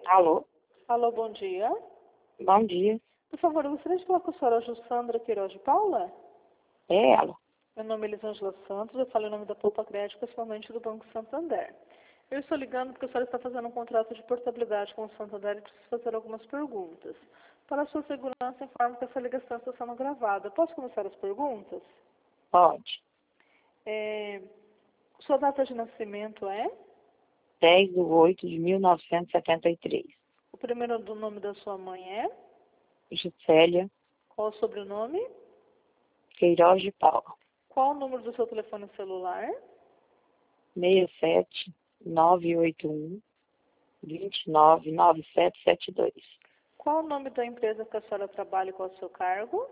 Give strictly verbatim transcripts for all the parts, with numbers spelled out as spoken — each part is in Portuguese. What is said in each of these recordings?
Alô? Alô, bom dia. Bom dia. Por favor, eu gostaria de falar com a senhora Jussandra Queiroz de Paula. É ela. Meu nome é Elisângela Santos, eu falo em nome da Poupa Crédito, principalmente do Banco Santander. Eu estou ligando porque a senhora está fazendo um contrato de portabilidade com o Santander e preciso fazer algumas perguntas. Para a sua segurança, informo que essa ligação está sendo gravada. Posso começar as perguntas? Pode. É, Sua data de nascimento é? dez de oito de mil novecentos e setenta e três. O primeiro do nome da sua mãe é? Gisélia Qual o sobrenome? Queiroz de Paula. Qual o número do seu telefone celular? seis sete nove oito um dois nove nove sete sete dois. Qual o nome da empresa que a senhora trabalha e qual o seu cargo?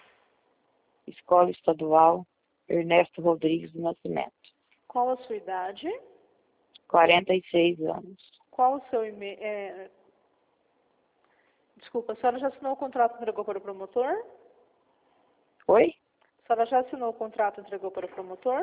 Escola Estadual Ernesto Rodrigues do Nascimento. Qual a sua idade? quarenta e seis anos. Qual o seu e-mail? É... Desculpa, a senhora já assinou o contrato e entregou para o promotor? Oi? A senhora já assinou o contrato e entregou para o promotor?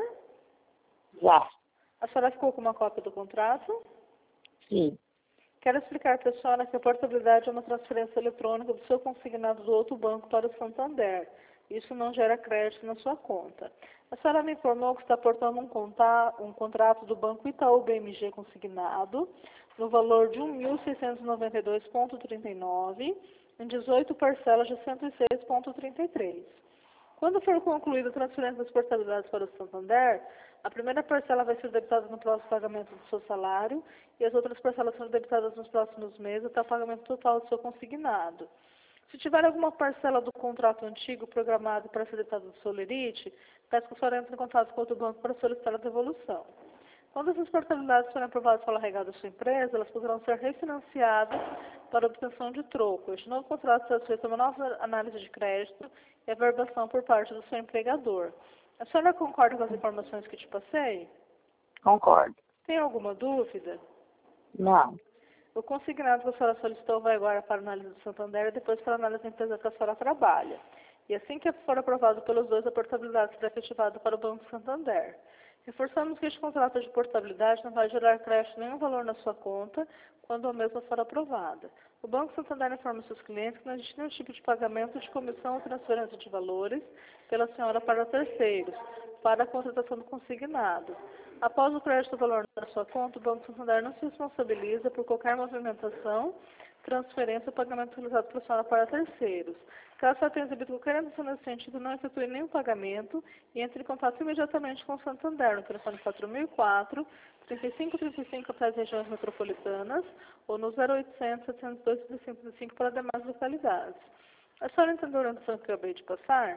Já. A senhora ficou com uma cópia do contrato? Sim. Quero explicar para a senhora que a portabilidade é uma transferência eletrônica do seu consignado do outro banco para o Santander. Isso não gera crédito na sua conta. A senhora me informou que está portando um, conta, um contrato do Banco Itaú B M G consignado no valor de um mil seiscentos e noventa e dois vírgula trinta e nove em dezoito parcelas de cento e seis vírgula trinta e três. Quando for concluída a transferência das portabilidades para o Santander, a primeira parcela vai ser debitada no próximo pagamento do seu salário e as outras parcelas serão debitadas nos próximos meses até o pagamento total do seu consignado. Se tiver alguma parcela do contrato antigo programado para ser debitada do seu lerite, peço que a senhora entre em contato com outro banco para solicitar a devolução. Quando essas portabilidades forem aprovadas pela regada da sua empresa, elas poderão ser refinanciadas para obtenção de troco. Este novo contrato será sujeito a uma nova análise de crédito e averbação por parte do seu empregador. A senhora concorda com as informações que te passei? Concordo. Tem alguma dúvida? Não. O consignado que a senhora solicitou vai agora para a análise do Santander e depois para a análise da empresa que a senhora trabalha. E assim que for aprovado pelos dois, a portabilidade será efetivada para o Banco Santander. Reforçamos que este contrato de portabilidade não vai gerar crédito nenhum valor na sua conta quando a mesma for aprovada. O Banco Santander informa seus clientes que não existe nenhum tipo de pagamento de comissão ou transferência de valores pela senhora para terceiros, para a contratação do consignado. Após o crédito do valor na sua conta, o Banco Santander não se responsabiliza por qualquer movimentação, transferência ou pagamento realizado pela senhora para terceiros. Caso você tenha recebido qualquer intenção nesse sentido, não efetue nenhum pagamento e entre em contato imediatamente com o Santander no telefone quatro mil e quatro, trinta e cinco trinta e cinco para as regiões metropolitanas ou no zero oitocentos, setecentos e dois, trinta e cinco trinta e cinco para demais localidades. A senhora entendeu a orientação que eu acabei de passar?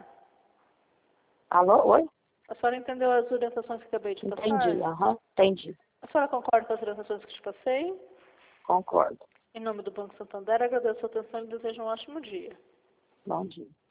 Alô? Oi? A senhora entendeu as orientações que eu acabei de passar? Entendi. Aham. Entendi. A senhora concorda com as orientações que te passei? Concordo. Em nome do Banco Santander, agradeço a sua atenção e desejo um ótimo dia. Bom dia.